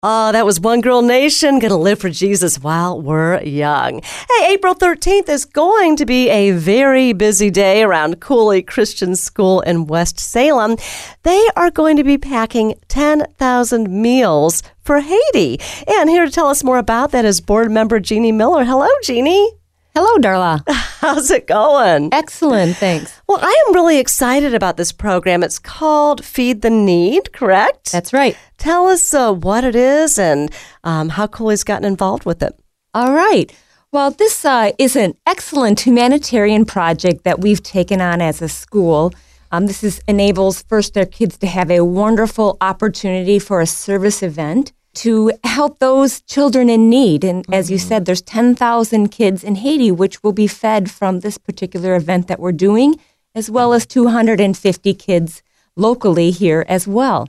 Oh, that was One Girl Nation, gonna live for Jesus while we're young. Hey, April 13th is going to be a very busy day around Cooley Christian School in West Salem. They are going to be packing 10,000 meals for Haiti. And here to tell us more about that is board member Jeannie Miller. Hello, Jeannie. Hello, Darla. How's it going? Excellent, thanks. Well, I am really excited about this program. It's called Feed the Need, correct? That's right. Tell us what it is and how Cooley's gotten involved with it. All right. Well, this is an excellent humanitarian project that we've taken on as a school. Enables first their kids to have a wonderful opportunity for a service event to help those children in need. And as you said, there's 10,000 kids in Haiti, which will be fed from this particular event that we're doing, as well as 250 kids locally here as well.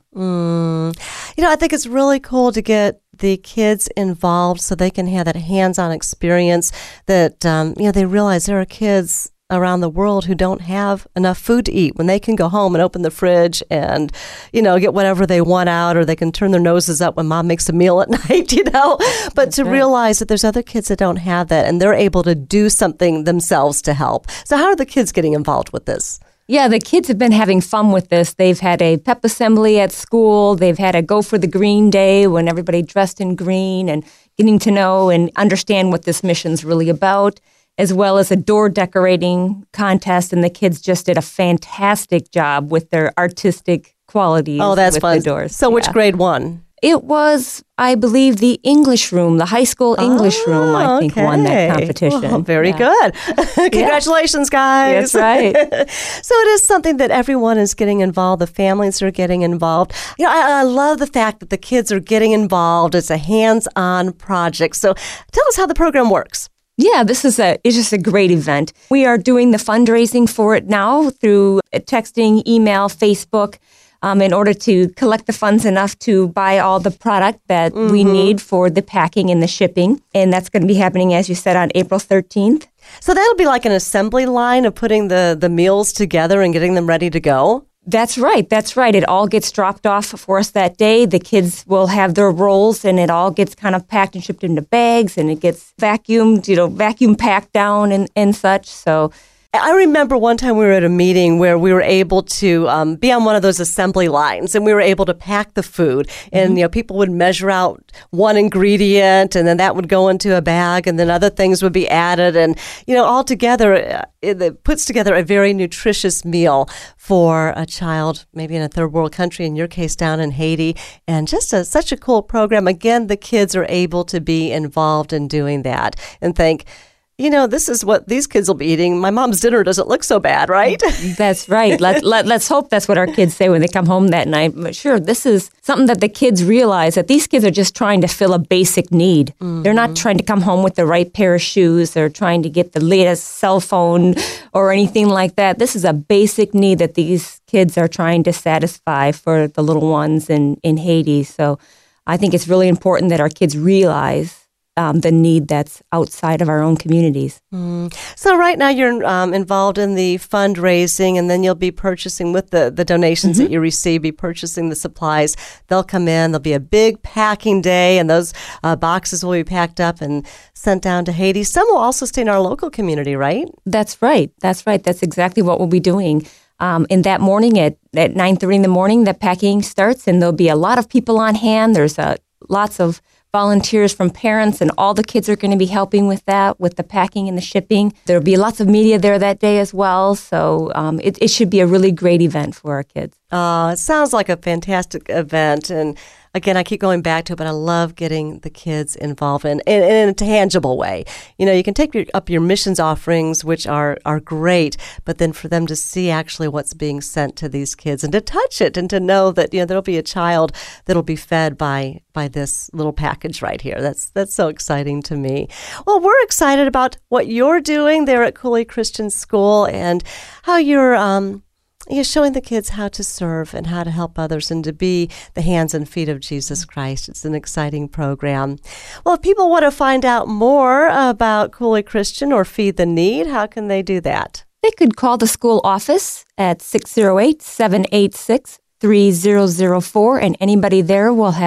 I think it's really cool to get the kids involved so they can have that hands-on experience that, they realize there are kids around the world who don't have enough food to eat when they can go home and open the fridge and, get whatever they want out, or they can turn their noses up when mom makes a meal at night, But That's to right. realize that there's other kids that don't have that and they're able to do something themselves to help. So how are the kids getting involved with this? Yeah, the kids have been having fun with this. They've had a pep assembly at school. They've had a Go for the Green Day when everybody dressed in green and getting to know and understand what this mission's really about, as well as a door decorating contest. And the kids just did a fantastic job with their artistic qualities. Oh, that's with fun. The doors. So which grade won? It was, I believe, the English room, the high school English room, I think, won that competition. Well, very good. Congratulations, guys. That's right. So it is something that everyone is getting involved. The families are getting involved. I love the fact that the kids are getting involved. It's a hands-on project. So tell us how the program works. Yeah, it's just a great event. We are doing the fundraising for it now through texting, email, Facebook, in order to collect the funds enough to buy all the product that we need for the packing and the shipping. And that's going to be happening, as you said, on April 13th. So that'll be like an assembly line of putting the meals together and getting them ready to go? That's right. It all gets dropped off for us that day. The kids will have their rolls, and it all gets kind of packed and shipped into bags, and it gets vacuumed, vacuum packed down and such. So I remember one time we were at a meeting where we were able to be on one of those assembly lines, and we were able to pack the food. And, people would measure out one ingredient, and then that would go into a bag, and then other things would be added. And, all together, it puts together a very nutritious meal for a child, maybe in a third world country, in your case, down in Haiti. And just such a cool program. Again, the kids are able to be involved in doing that and think, this is what these kids will be eating. My mom's dinner doesn't look so bad, right? That's right. Let's hope that's what our kids say when they come home that night. But sure, this is something that the kids realize, that these kids are just trying to fill a basic need. They're not trying to come home with the right pair of shoes. They're trying to get the latest cell phone or anything like that. This is a basic need that these kids are trying to satisfy for the little ones in Haiti. So I think it's really important that our kids realize the need that's outside of our own communities. So right now you're involved in the fundraising, and then you'll be purchasing with the donations that you receive, be purchasing the supplies. They'll come in. There'll be a big packing day, and those boxes will be packed up and sent down to Haiti. Some will also stay in our local community, right? That's right. That's exactly what we'll be doing. In that morning at 9:30 in the morning, the packing starts, and there'll be a lot of people on hand. There's lots of volunteers from parents, and all the kids are going to be helping with that, with the packing and the shipping. There'll be lots of media there that day as well. So it should be a really great event for our kids. It sounds like a fantastic event. And again, I keep going back to it, but I love getting the kids involved in a tangible way. You can take up your missions offerings, which are great, but then for them to see actually what's being sent to these kids and to touch it and to know that, there'll be a child that'll be fed by this little package right here. That's so exciting to me. Well, we're excited about what you're doing there at Cooley Christian School and how you're showing the kids how to serve and how to help others and to be the hands and feet of Jesus Christ. It's an exciting program. Well, if people want to find out more about Cooley Christian or Feed the Need, how can they do that? They could call the school office at 608-786-3004, and anybody there will have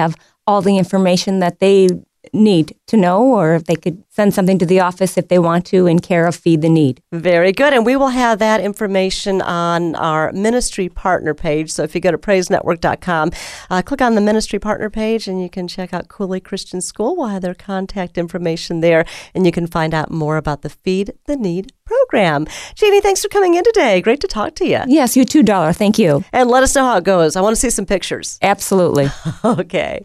all the information that they need to know, or they could send something to the office if they want to in care of Feed the Need. Very good. And we will have that information on our ministry partner page. So if you go to praisenetwork.com, click on the ministry partner page and you can check out Cooley Christian School. We'll have their contact information there, and you can find out more about the Feed the Need program. Jeannie, thanks for coming in today. Great to talk to you. Yes, you too, Dollar. Thank you. And let us know how it goes. I want to see some pictures. Absolutely. Okay.